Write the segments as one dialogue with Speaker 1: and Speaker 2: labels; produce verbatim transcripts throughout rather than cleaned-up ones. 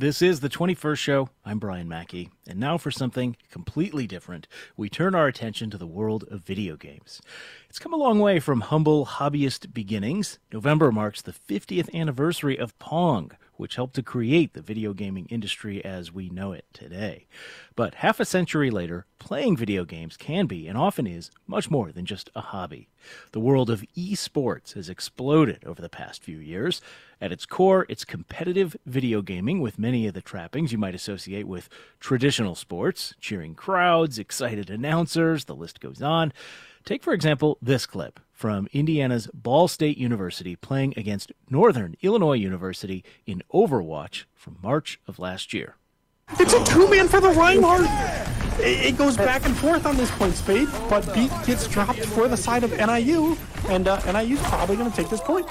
Speaker 1: This is the twenty-first show. I'm Brian Mackey. And now for something completely different. We turn our attention to the world of video games. It's come a long way from humble hobbyist beginnings. November marks the fiftieth anniversary of Pong, which helped to create the video gaming industry as we know it today. But half a century later, playing video games can be, and often is, much more than just a hobby. The world of esports has exploded over the past few years. At its core, it's competitive video gaming with many of the trappings you might associate with traditional sports, cheering crowds, excited announcers, the list goes on. Take, for example, this clip from Indiana's Ball State University playing against Northern Illinois University in Overwatch from March of last year.
Speaker 2: It's a two-man for the Reinhardt. It goes back and forth on this point, Spade, but Beat gets dropped for the side of N I U, and uh, N I U's probably going to take this point.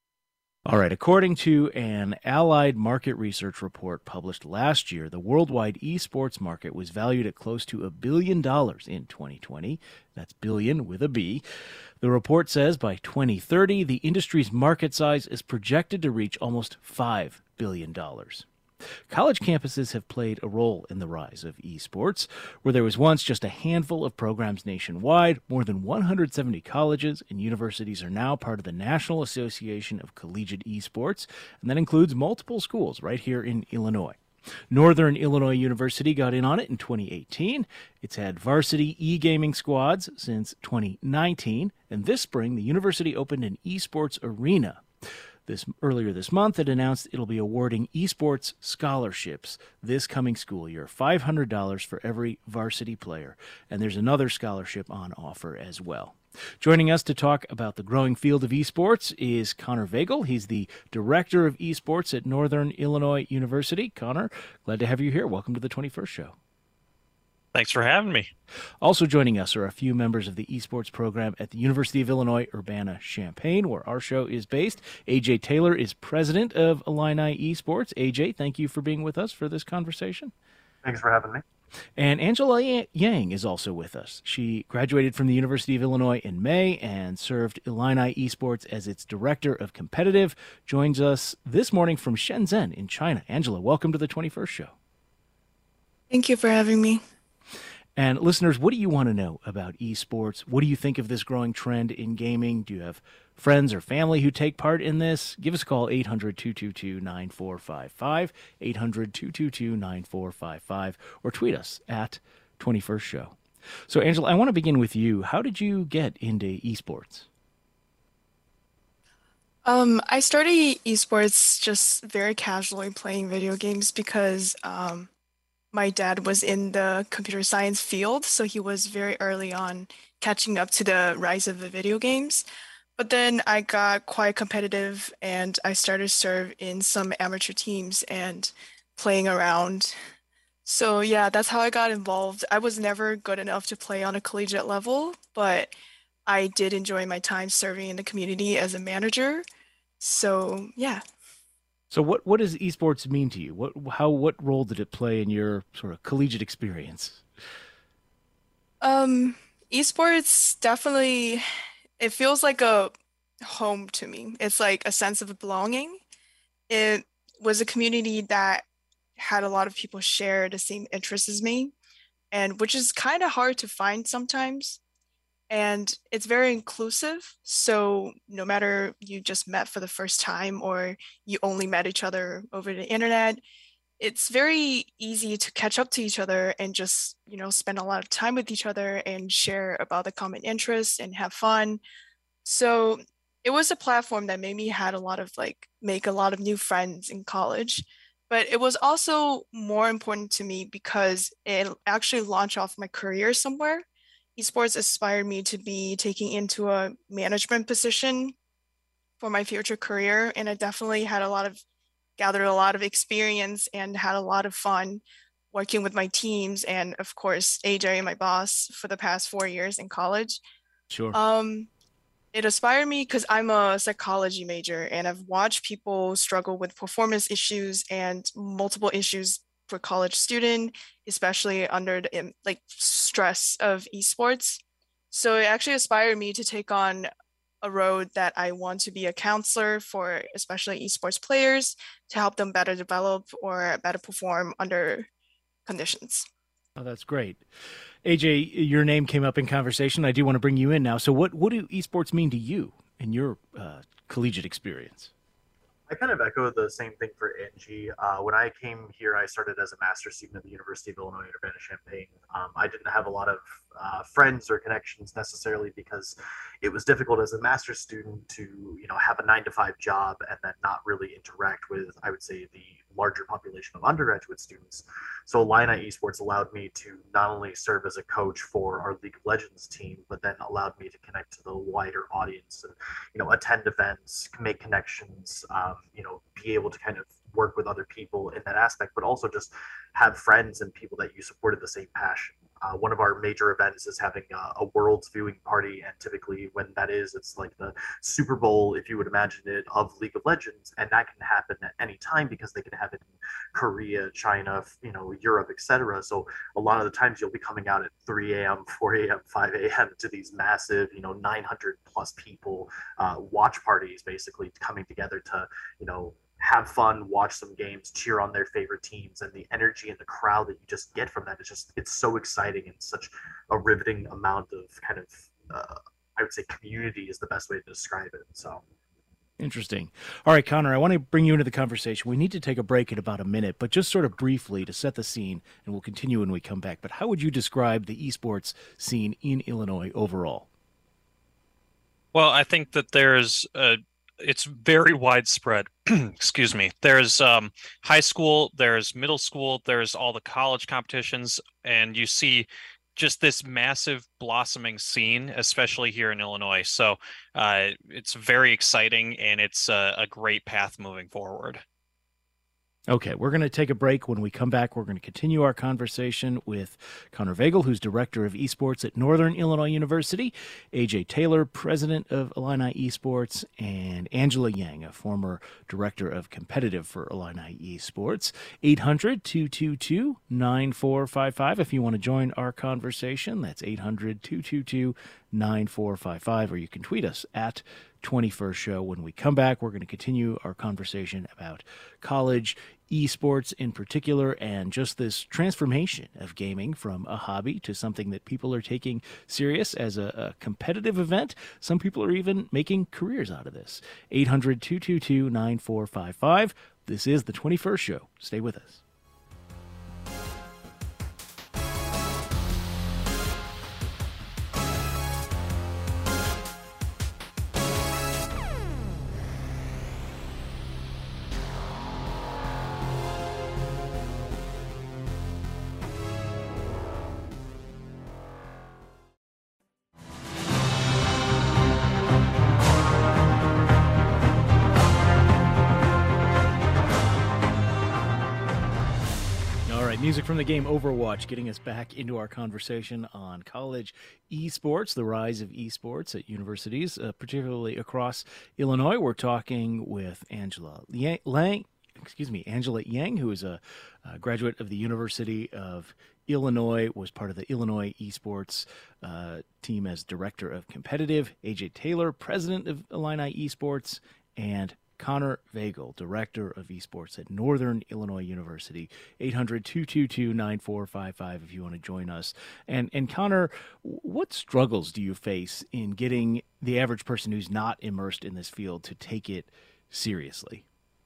Speaker 1: All right, according to an Allied market research report published last year, the worldwide esports market was valued at close to a billion dollars in twenty twenty. That's billion with a B. The report says by twenty thirty, the industry's market size is projected to reach almost five billion dollars. College campuses have played a role in the rise of esports. Where there was once just a handful of programs nationwide, more than one hundred seventy colleges and universities are now part of the National Association of Collegiate Esports, and that includes multiple schools right here in Illinois. Northern Illinois University got in on it in twenty eighteen. It's had varsity e-gaming squads since twenty nineteen, and this spring the university opened an esports arena. This, earlier this month, it announced it'll be awarding esports scholarships this coming school year, five hundred dollars for every varsity player. And there's another scholarship on offer as well. Joining us to talk about the growing field of esports is Connor Vagel. He's the director of esports at Northern Illinois University. Connor, glad to have you here. Welcome to the twenty-first show.
Speaker 3: Thanks for having me.
Speaker 1: Also joining us are a few members of the esports program at the University of Illinois Urbana-Champaign, where our show is based. A J Taylor is president of Illini Esports. A J, thank you for being with us for this conversation.
Speaker 4: Thanks for having me.
Speaker 1: And Angela Yang is also with us. She graduated from the University of Illinois in May and served Illini Esports as its director of competitive. Joins us this morning from Shenzhen in China. Angela, welcome to the twenty-first show.
Speaker 5: Thank you for having me.
Speaker 1: And listeners, what do you want to know about esports? What do you think of this growing trend in gaming? Do you have friends or family who take part in this? Give us a call, eight hundred, two two two, nine four five five, eight hundred, two two two, nine four five five, or tweet us at twenty-first show. So, Angela, I want to begin with you. How did you get into esports?
Speaker 5: Um, I started esports just very casually playing video games because um, my dad was in the computer science field, so he was very early on catching up to the rise of the video games. But then I got quite competitive and I started to serve in some amateur teams and playing around. So yeah, that's how I got involved. I was never good enough to play on a collegiate level, but I did enjoy my time serving in the community as a manager. So yeah.
Speaker 1: So what, what does esports mean to you? What how what role did it play in your sort of collegiate experience?
Speaker 5: Um, esports definitely, it feels like a home to me. It's like a sense of belonging. It was a community that had a lot of people share the same interests as me, and which is kind of hard to find sometimes. And it's very inclusive. So no matter you just met for the first time or you only met each other over the internet, it's very easy to catch up to each other and just, you know, spend a lot of time with each other and share about the common interests and have fun. So it was a platform that made me had a lot of like make a lot of new friends in college. But it was also more important to me because it actually launched off my career somewhere. Esports inspired me to be taking into a management position for my future career. And I definitely had a lot of, gathered a lot of experience and had a lot of fun working with my teams. And of course, A J, my boss for the past four years in college.
Speaker 1: Sure.
Speaker 5: Um, it inspired me because I'm a psychology major and I've watched people struggle with performance issues and multiple issues for college student, especially under the like stress of esports. So it actually inspired me to take on a road that I want to be a counselor for, especially esports players, to help them better develop or better perform under conditions.
Speaker 1: Oh, that's great. A J, your name came up in conversation. I do want to bring you in now. So what, what do esports mean to you in your uh, collegiate experience?
Speaker 4: I kind of echo the same thing for Angie. Uh, when I came here, I started as a master's student at the University of Illinois Urbana-Champaign. Um, I didn't have a lot of uh, friends or connections necessarily because it was difficult as a master's student to, you know, have a nine to five job and then not really interact with, I would say, the larger population of undergraduate students. So Illini Esports allowed me to not only serve as a coach for our League of Legends team, but then allowed me to connect to the wider audience and, you know, attend events, make connections, um, you know, be able to kind of work with other people in that aspect, but also just have friends and people that you supported the same passion. Uh, one of our major events is having a, a world's viewing party, and typically when that is, it's like the Super Bowl, if you would imagine it, of League of Legends, and that can happen at any time because they can have it in Korea, China, you know, Europe, et cetera. So a lot of the times you'll be coming out at three a.m., four a.m., five a.m. to these massive, you know, nine hundred plus people uh, watch parties, basically coming together to, you know, have fun, watch some games, cheer on their favorite teams, and the energy and the crowd that you just get from that is just, it's so exciting and such a riveting amount of kind of, uh, I would say community is the best way to describe it. So.
Speaker 1: Interesting. All right, Connor, I want to bring you into the conversation. We need to take a break in about a minute, but just sort of briefly to set the scene, and we'll continue when we come back. But how would you describe the esports scene in Illinois overall?
Speaker 3: Well, I think that there's a it's very widespread. Excuse me. There's um, high school, there's middle school, there's all the college competitions, and you see just this massive blossoming scene, especially here in Illinois. So uh, it's very exciting, and it's a, a great path moving forward.
Speaker 1: Okay, we're going to take a break. When we come back, we're going to continue our conversation with Connor Vagel, who's Director of Esports at Northern Illinois University, A J Taylor, President of Illini Esports, and Angela Yang, a former Director of Competitive for Illini Esports. eight hundred, two two two, nine four five five if you want to join our conversation. That's eight hundred, two two two, nine four five five, or you can tweet us at twenty-first Show. When we come back, we're going to continue our conversation about college esports in particular, and just this transformation of gaming from a hobby to something that people are taking serious as a, a competitive event. Some people are even making careers out of this. eight hundred, two two two, nine four five five. This is the twenty-first Show. Stay with us. Music from the game Overwatch, getting us back into our conversation on college esports, the rise of esports at universities, uh, particularly across Illinois. We're talking with Angela Yang, Lang, excuse me, Angela Yang, who is a, a graduate of the University of Illinois, was part of the Illinois esports uh, team as Director of Competitive, A J Taylor, President of Illini Esports, and Connor Vagel, Director of Esports at Northern Illinois University. eight hundred, two two two, nine four five five if you want to join us. And and Connor, what struggles do you face in getting the average person who's not immersed in this field to take it seriously?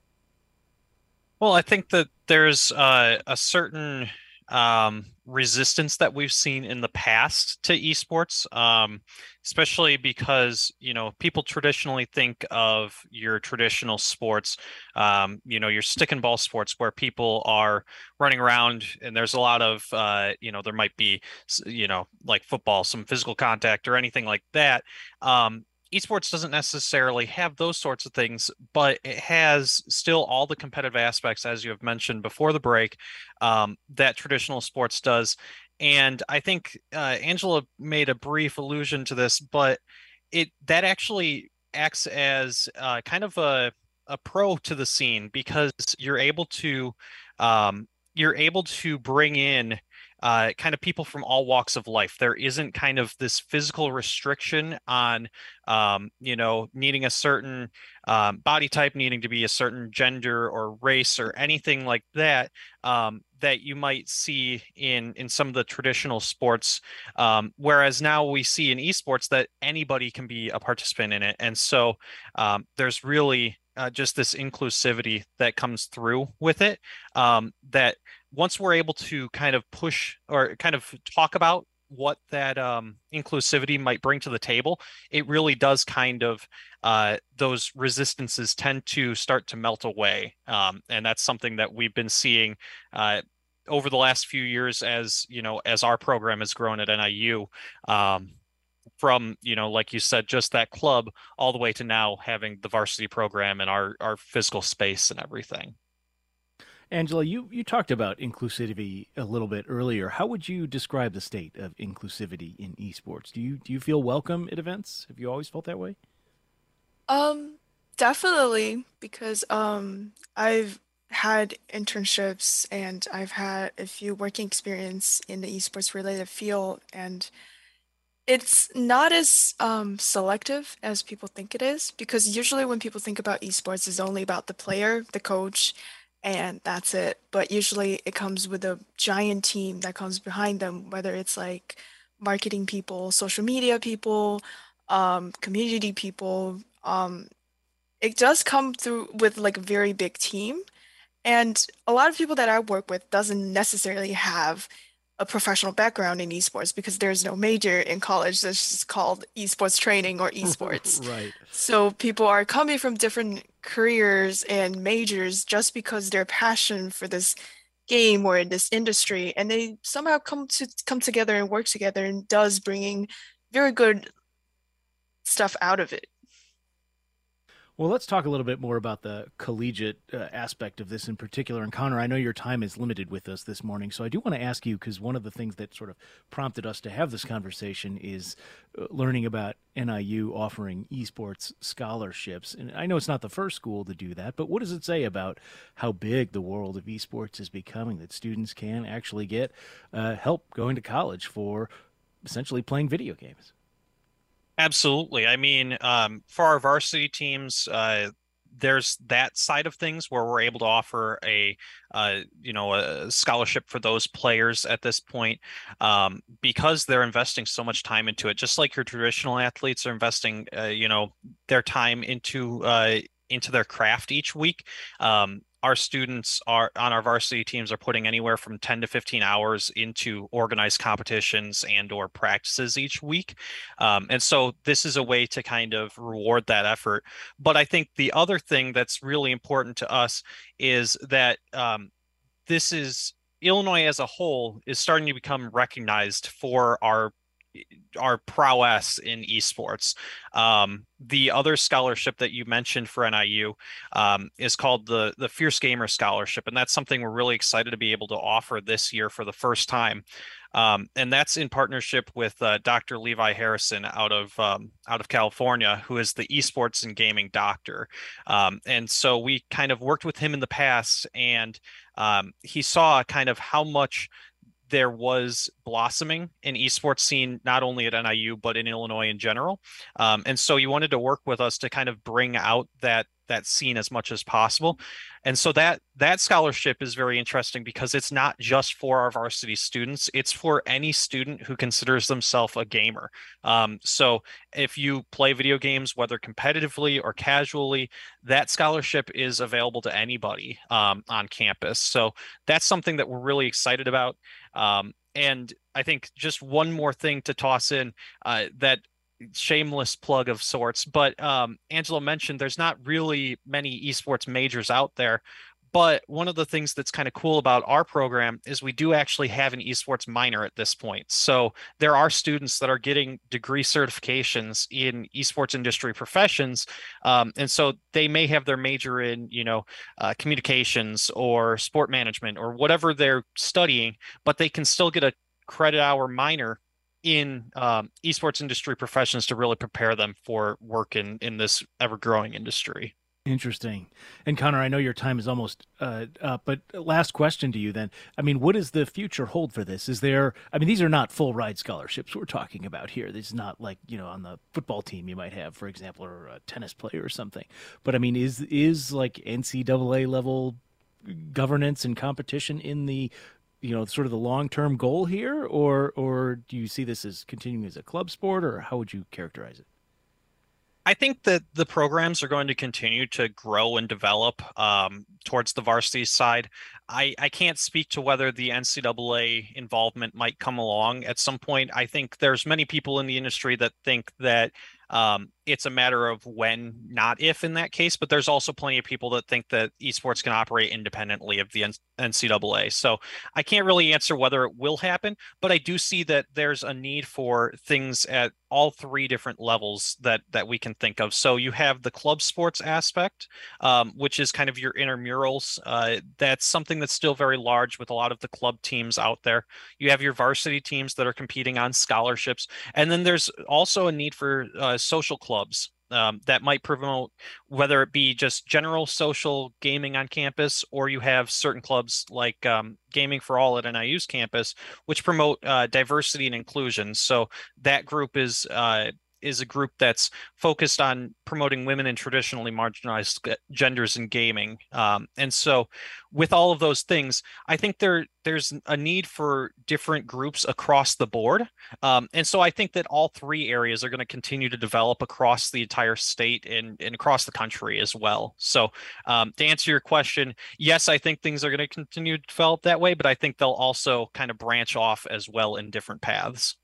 Speaker 3: Well, I think that there's uh, a certain um, resistance that we've seen in the past to esports, um, especially because, you know, people traditionally think of your traditional sports, um, you know, your stick and ball sports where people are running around and there's a lot of, uh, you know, there might be, you know, like football, some physical contact or anything like that. Um, Esports doesn't necessarily have those sorts of things, but it has still all the competitive aspects, as you have mentioned before the break, um, that traditional sports does. And I think uh, Angela made a brief allusion to this, but it that actually acts as uh, kind of a, a pro to the scene because you're able to um, you're able to bring in uh, kind of people from all walks of life. There isn't kind of this physical restriction on, um, you know, needing a certain um, body type, needing to be a certain gender or race or anything like that, um, that you might see in in some of the traditional sports. Um, whereas now we see in esports that anybody can be a participant in it. And so um, there's really uh, just this inclusivity that comes through with it, um, that once we're able to kind of push or kind of talk about what that um, inclusivity might bring to the table, it really does kind of, uh, those resistances tend to start to melt away. Um, and that's something that we've been seeing uh, over the last few years as, you know, as our program has grown at N I U. Um, from, you know, like you said, just that club all the way to now having the varsity program and our, our physical space and everything.
Speaker 1: Angela, you, you talked about inclusivity a little bit earlier. How would you describe the state of inclusivity in esports? Do you do you feel welcome at events? Have you always felt that way?
Speaker 5: Um, Definitely, because um I've had internships and I've had a few working experience in the esports related field, and it's not as um selective as people think it is, because usually when people think about esports, it's only about the player, the coach, and that's it. But usually it comes with a giant team that comes behind them, whether it's like marketing people, social media people, um, community people. Um, it does come through with like a very big team. And a lot of people that I work with doesn't necessarily have a professional background in esports because there's no major in college that's just called esports training or esports.
Speaker 1: Right.
Speaker 5: So people are coming from different careers and majors just because their passion for this game or this industry, and they somehow come to come together and work together and does bringing very good stuff out of it.
Speaker 1: Well, let's talk a little bit more about the collegiate uh, aspect of this in particular. And Connor, I know your time is limited with us this morning, so I do want to ask you, because one of the things that sort of prompted us to have this conversation is uh, learning about N I U offering esports scholarships. And I know it's not the first school to do that, but what does it say about how big the world of esports is becoming, that students can actually get uh, help going to college for essentially playing video games?
Speaker 3: Absolutely. I mean, um, for our varsity teams, uh, there's that side of things where we're able to offer a, uh, you know, a scholarship for those players at this point, um, because they're investing so much time into it. Just like your traditional athletes are investing, uh, you know, their time into uh, into their craft each week. Um, our students are on our varsity teams are putting anywhere from ten to fifteen hours into organized competitions and or practices each week. Um, and so this is a way to kind of reward that effort. But I think the other thing that's really important to us is that um, this is Illinois as a whole is starting to become recognized for our our prowess in esports. Um, the other scholarship that you mentioned for N I U um, is called the the Fierce Gamer Scholarship, and that's something we're really excited to be able to offer this year for the first time. Um, and that's in partnership with uh, Doctor Levi Harrison out of um, out of California, who is the esports and gaming doctor. Um, and so we kind of worked with him in the past, and um, he saw kind of how much there was blossoming in esports scene, not only at N I U, but in Illinois in general. Um, and so he wanted to work with us to kind of bring out that that scene as much as possible. And so that that scholarship is very interesting because it's not just for our varsity students, it's for any student who considers themselves a gamer. Um, so if you play video games, whether competitively or casually, that scholarship is available to anybody um, on campus. So that's something that we're really excited about. Um, and I think just one more thing to toss in, uh, that shameless plug of sorts, but um, Angela mentioned there's not really many esports majors out there. But one of the things that's kind of cool about our program is we do actually have an esports minor at this point. So there are students that are getting degree certifications in esports industry professions. Um, and so they may have their major in, you know, uh, communications or sport management or whatever they're studying, but they can still get a credit hour minor in um, esports industry professions to really prepare them for work in, in this ever growing industry.
Speaker 1: Interesting. And Connor, I know your time is almost uh, up, but last question to you then. I mean, what does the future hold for this? Is there, I mean, these are not full ride scholarships we're talking about here. This is not like, you know, on the football team you might have, for example, or a tennis player or something. But I mean, is, is like N C double A level governance and competition in the, you know, sort of the long-term goal here? Or, or do you see this as continuing as a club sport, or how would you characterize it?
Speaker 3: I think that the programs are going to continue to grow and develop um, towards the varsity side. I, I can't speak to whether the N C double A involvement might come along at some point. I think there's many people in the industry that think that um, it's a matter of when, not if in that case, but there's also plenty of people that think that esports can operate independently of the N C double A. So I can't really answer whether it will happen, but I do see that there's a need for things at all three different levels that that we can think of. So you have the club sports aspect, um, which is kind of your intramurals. Uh, that's something that's still very large with a lot of the club teams out there. You have your varsity teams that are competing on scholarships. And then there's also a need for uh, social clubs um, that might promote, whether it be just general social gaming on campus, or you have certain clubs like um, Gaming for All at N I U's campus, which promote uh, diversity and inclusion. So that group is uh, is a group that's focused on promoting women and traditionally marginalized genders in gaming. Um, and so with all of those things, I think there there's a need for different groups across the board. Um, and so I think that all three areas are going to continue to develop across the entire state and, and across the country as well. So um, to answer your question, yes, I think things are going to continue to develop that way, but I think they'll also kind of branch off as well in different paths.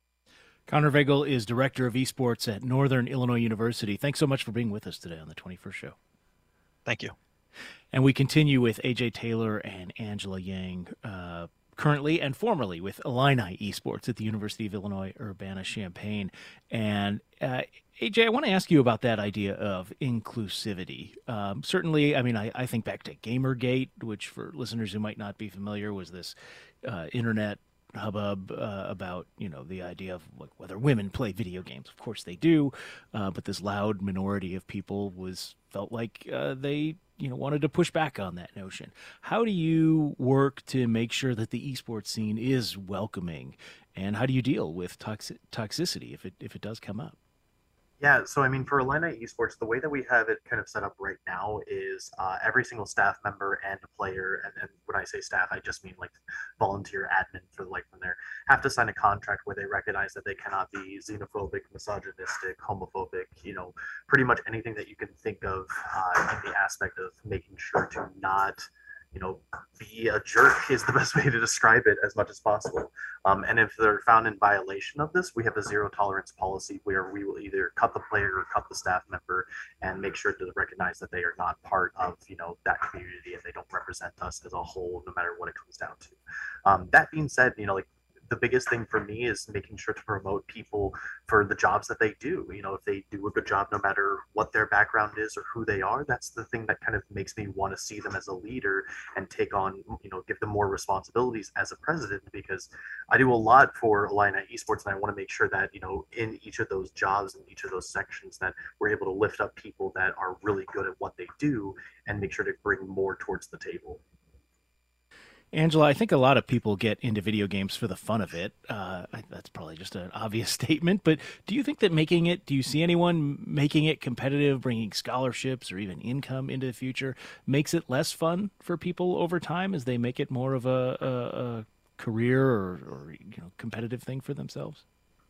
Speaker 1: Connor Vogel is Director of Esports at Northern Illinois University. Thanks so much for being with us today on the twenty-first Show.
Speaker 3: Thank you.
Speaker 1: And we continue with A J Taylor and Angela Yang, uh, currently and formerly with Illini Esports at the University of Illinois Urbana-Champaign. And uh, A J, I want to ask you about that idea of inclusivity. Um, certainly, I mean, I, I think back to Gamergate, which for listeners who might not be familiar was this uh, internet hubbub uh, about, you know, the idea of like, whether women play video games. Of course they do, uh, but this loud minority of people was felt like uh, they, you know, wanted to push back on that notion. How do you work to make sure that the esports scene is welcoming, and how do you deal with toxic toxicity if it if it does come up?
Speaker 4: Yeah, so I mean, for Illini Esports, the way that we have it kind of set up right now is uh, every single staff member and a player, and, and when I say staff, I just mean like volunteer admin for like when they're have to sign a contract where they recognize that they cannot be xenophobic, misogynistic, homophobic, you know, pretty much anything that you can think of uh, in the aspect of making sure to not, you know, be a jerk is the best way to describe it as much as possible. Um, and if they're found in violation of this, we have a zero tolerance policy where we will either cut the player or cut the staff member and make sure to recognize that they are not part of, you know, that community and they don't represent us as a whole, no matter what it comes down to. Um, that being said, you know, like, the biggest thing for me is making sure to promote people for the jobs that they do. You know, if they do a good job, no matter what their background is or who they are, that's the thing that kind of makes me want to see them as a leader and take on, you know, give them more responsibilities as a president, because I do a lot for Illini Esports and I want to make sure that, you know, in each of those jobs and each of those sections that we're able to lift up people that are really good at what they do and make sure to bring more towards the table.
Speaker 1: Angela, I think a lot of people get into video games for the fun of it. Uh, that's probably just an obvious statement, but do you think that making it, do you see anyone making it competitive, bringing scholarships or even income into the future, makes it less fun for people over time as they make it more of a, a, a career or, or you know, competitive thing for themselves?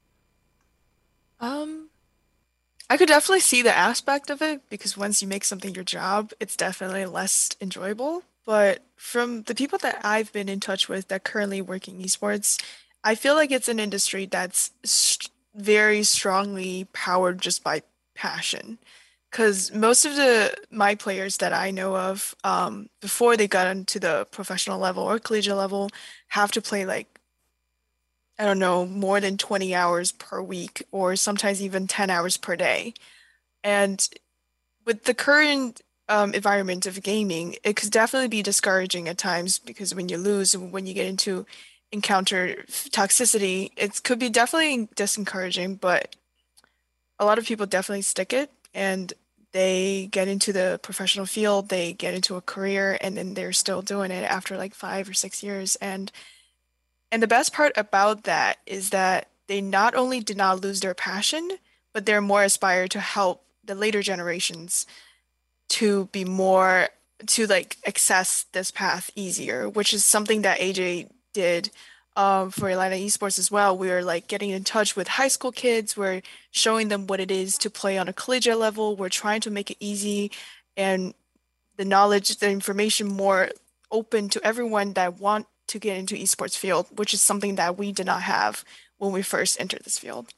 Speaker 5: Um, I could definitely see the aspect of it, because once you make something your job, it's definitely less enjoyable. But from the people that I've been in touch with that currently work in esports, I feel like it's an industry that's st- very strongly powered just by passion. Because most of the my players that I know of, um, before they got into the professional level or collegiate level, have to play like, I don't know, more than twenty hours per week, or sometimes even ten hours per day. And with the current um, environment of gaming, it could definitely be discouraging at times, because when you lose and when you get into encounter toxicity, it could be definitely disencouraging, but a lot of people definitely stick it. And they get into the professional field, they get into a career, and then they're still doing it after like five or six years. And and the best part about that is that they not only did not lose their passion, but they're more aspired to help the later generations to be more to like access this path easier, which is something that A J did um, for Illini Esports as well. We are like getting in touch with high school kids. We're showing them what it is to play on a collegiate level. We're trying to make it easy and the knowledge, the information more open to everyone that want to get into esports field, which is something that we did not have when we first entered this field.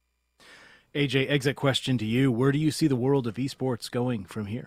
Speaker 1: A J, exit question to you. Where do you see the world of esports going from here?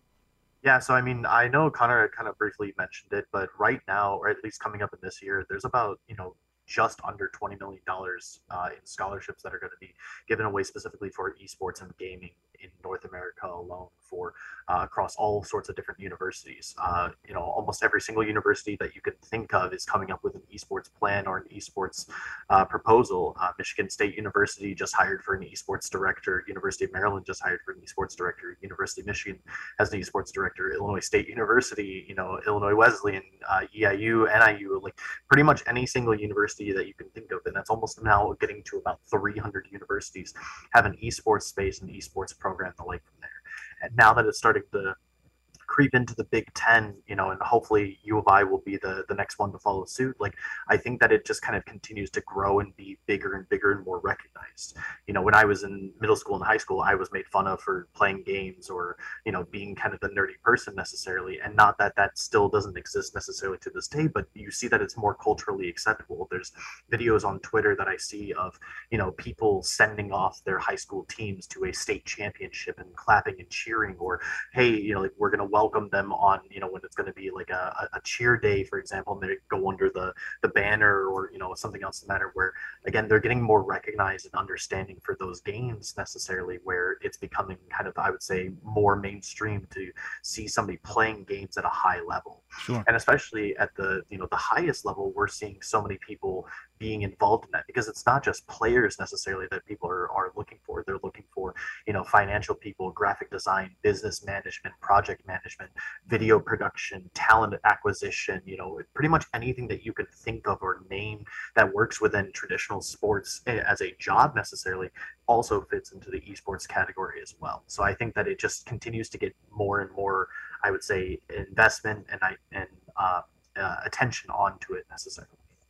Speaker 4: Yeah, so I mean, I know Connor kind of briefly mentioned it, but right now, or at least coming up in this year, there's about, you know, just under twenty million dollars uh, in scholarships that are going to be given away specifically for esports and gaming in North America alone for uh, across all sorts of different universities. Uh, you know, almost every single university that you could think of is coming up with an esports plan or an esports uh, proposal. Uh, Michigan State University just hired for an esports director. University of Maryland just hired for an esports director. University of Michigan has an esports director. Illinois State University, you know, Illinois Wesleyan, uh, E I U, N I U, like pretty much any single university that you can think of, and that's almost now getting to about three hundred universities have an esports space and esports program the like from there. And now that it's starting to creep into the Big Ten, you know, and hopefully U of I will be the the next one to follow suit. Like, I think that it just kind of continues to grow and be bigger and bigger and more recognized. You know, when I was in middle school and high school, I was made fun of for playing games or, you know, being kind of the nerdy person necessarily. And not that that still doesn't exist necessarily to this day, but you see that it's more culturally acceptable. There's videos on Twitter that I see of, you know, people sending off their high school teams to a state championship and clapping and cheering, or, hey, you know, like, we're going to welcome them on, you know, when it's going to be like a, a cheer day, for example, and they go under the the banner, or, you know, something else in the matter, where again they're getting more recognized and understanding for those games necessarily, where it's becoming kind of, I would say, more mainstream to see somebody playing games at a high level.
Speaker 1: Sure.
Speaker 4: And especially at the, you know, the highest level, we're seeing so many people being involved in that, because it's not just players necessarily that people are, are looking for. They're looking for, you know, financial people, graphic design, business management, project management, video production, talent acquisition, you know, pretty much anything that you could think of or name that works within traditional sports as a job necessarily also fits into the esports category as well. So I think that it just continues to get more and more, I would say, investment and I and uh, uh, attention onto it necessarily.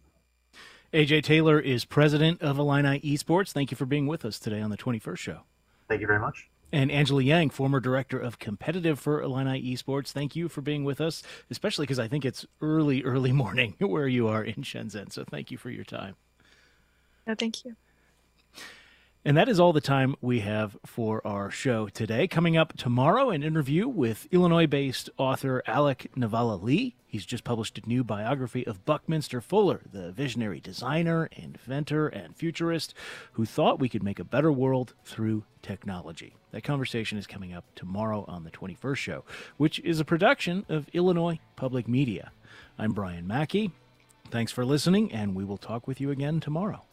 Speaker 1: A J Taylor is president of Illini Esports. Thank you for being with us today on the twenty-first Show.
Speaker 4: Thank you very much.
Speaker 1: And Angela Yang, former director of competitive for Illini Esports. Thank you for being with us, especially because I think it's early, early morning where you are in Shenzhen. So thank you for your time.
Speaker 5: No, thank you.
Speaker 1: And that is all the time we have for our show today. Coming up tomorrow, an interview with Illinois-based author Alec Navala-Lee. He's just published a new biography of Buckminster Fuller, the visionary designer, inventor, and futurist who thought we could make a better world through technology. That conversation is coming up tomorrow on the twenty-first Show, which is a production of Illinois Public Media. I'm Brian Mackey. Thanks for listening, and we will talk with you again tomorrow.